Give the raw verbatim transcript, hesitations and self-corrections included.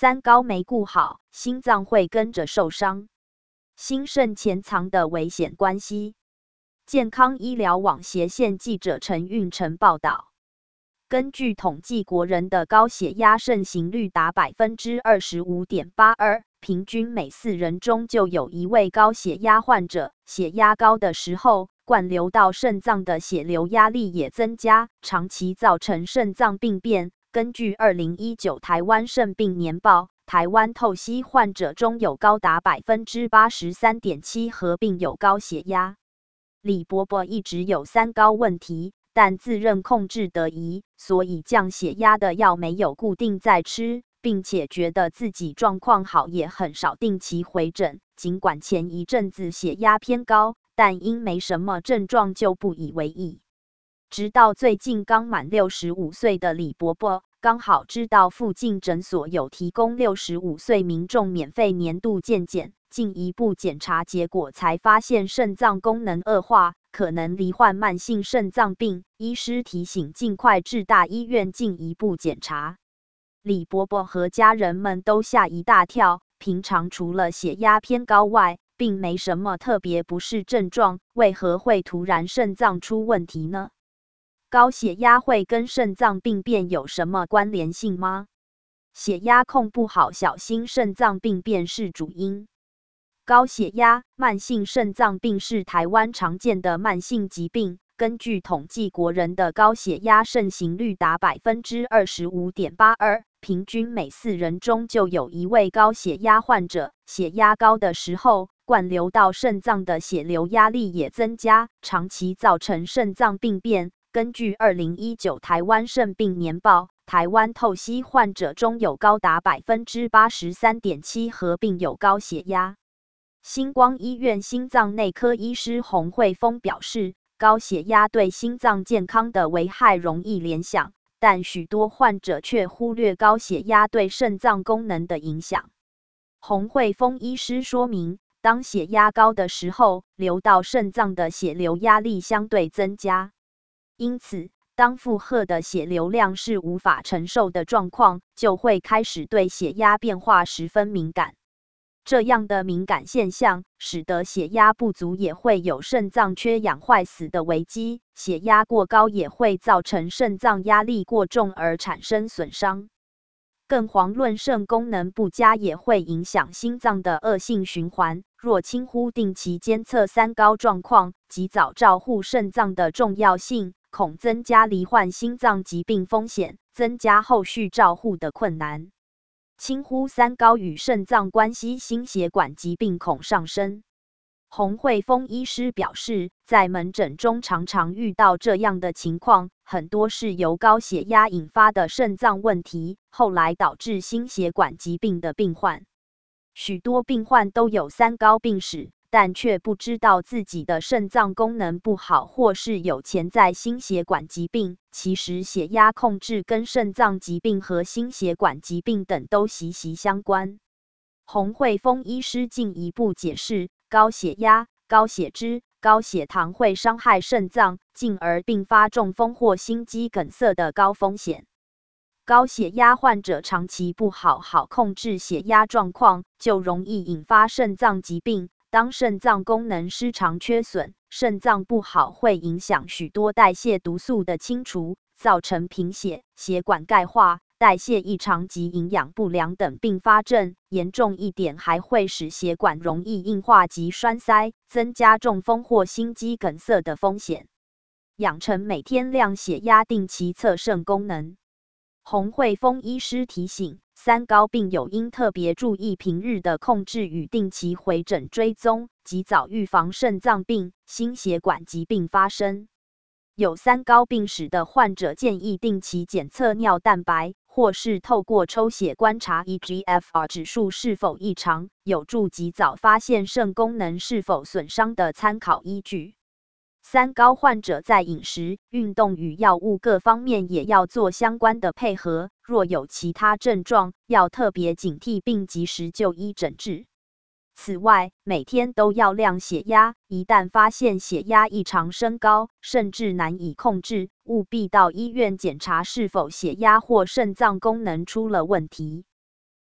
三高没顾好，心脏会跟着受伤。心肾潜藏的危险关系。健康医疗网斜线记者陈运成报道。根据统计，国人的高血压盛行率达 百分之二十五点八二， 平均每四人中就有一位高血压患者。血压高的时候，灌流到肾脏的血流压力也增加，长期造成肾脏病变。根据二零一九台湾肾病年报，台湾透析患者中有高达 百分之八十三点七 合并有高血压。李伯伯一直有三高问题，但自认控制得宜，所以降血压的药没有固定在吃，并且觉得自己状况好，也很少定期回诊。尽管前一阵子血压偏高，但因没什么症状就不以为意。直到最近刚满六十五岁的李伯伯，刚好知道附近诊所有提供六十五岁民众免费年度健检，进一步检查结果才发现肾脏功能恶化，可能罹患慢性肾脏病。医师提醒尽快至大医院进一步检查。李伯伯和家人们都吓一大跳，平常除了血压偏高外，并没什么特别不适症状，为何会突然肾脏出问题呢？高血压会跟肾脏病变有什么关联性吗？血压控不好，小心肾脏病变是主因。高血压、慢性肾脏病是台湾常见的慢性疾病。根据统计，国人的高血压盛行率达 百分之二十五点八二， 平均每四人中就有一位高血压患者。血压高的时候，灌流到肾脏的血流压力也增加，长期造成肾脏病变。根据二零一九台湾肾病年报，台湾透析患者中有高达 百分之八十三点七 合并有高血压。星光医院心脏内科医师洪惠峰表示，高血压对心脏健康的危害容易联想，但许多患者却忽略高血压对肾脏功能的影响。洪惠峰医师说明，当血压高的时候，流到肾脏的血流压力相对增加。因此，当负荷的血流量是无法承受的状况，就会开始对血压变化十分敏感。这样的敏感现象，使得血压不足也会有肾脏缺氧坏死的危机，血压过高也会造成肾脏压力过重而产生损伤。更遑论肾功能不佳也会影响心脏的恶性循环。若轻忽定期监测三高状况，及早照护肾脏的重要性，恐增加罹患心脏疾病风险，增加后续照护的困难。轻忽三高与肾脏关系，心血管疾病恐上升。洪惠峰医师表示，在门诊中常常遇到这样的情况，很多是由高血压引发的肾脏问题，后来导致心血管疾病的病患。许多病患都有三高病史，但却不知道自己的肾脏功能不好，或是有潜在心血管疾病。其实血压控制跟肾脏疾病和心血管疾病等都息息相关。洪惠峰医师进一步解释，高血压、高血脂、高血糖会伤害肾脏，进而并发中风或心肌梗塞的高风险。高血压患者长期不好好控制血压状况，就容易引发肾脏疾病。当肾脏功能失常缺损，肾脏不好会影响许多代谢毒素的清除，造成贫血、血管钙化、代谢异常及营养不良等并发症。严重一点还会使血管容易硬化及栓塞，增加中风或心肌梗塞的风险。养成每天量血压、定期测肾功能。洪惠峰医师提醒，三高病友应特别注意平日的控制与定期回诊追踪，及早预防肾脏病、心血管疾病发生。有三高病史的患者建议定期检测尿蛋白，或是透过抽血观察 E G F R 指数是否异常，有助及早发现肾功能是否损伤的参考依据。三高患者在饮食、运动与药物各方面也要做相关的配合，若有其他症状，要特别警惕并及时就医诊治。此外，每天都要量血压，一旦发现血压异常升高，甚至难以控制，务必到医院检查是否血压或肾脏功能出了问题。